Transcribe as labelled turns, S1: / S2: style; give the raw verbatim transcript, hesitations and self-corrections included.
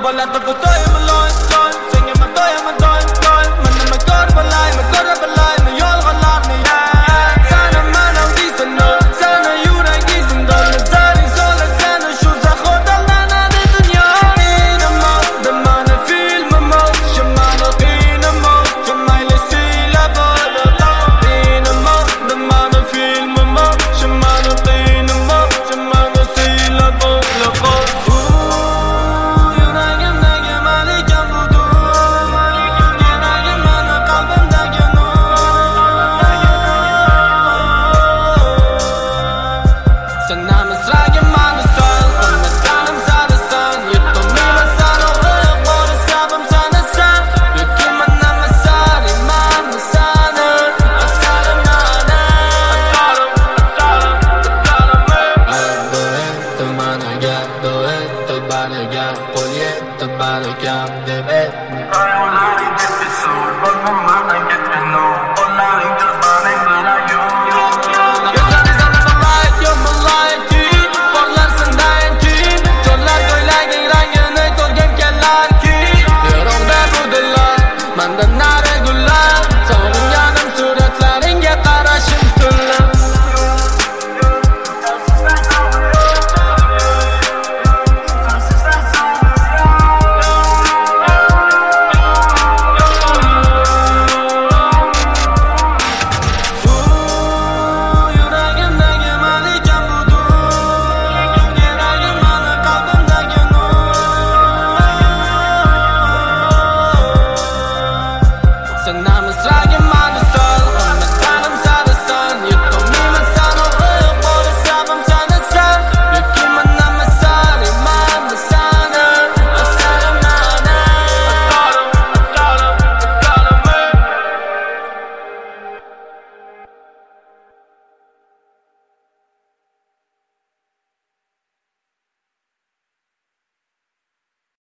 S1: Volando con todo y me lo estoy Singing my toy and my toy, toy Man in my car, but lie, my car, but lie Me yol galar ni Sana man au dicen no Sana yura gizem do Nazari sola sana Shuza khoda lana de dunya Ina mo, de man feel my mo Shamana qina mo Shamayla sila bala Ina mo, de man feel my mo Shamana qina mo Shamana sila bala Mandar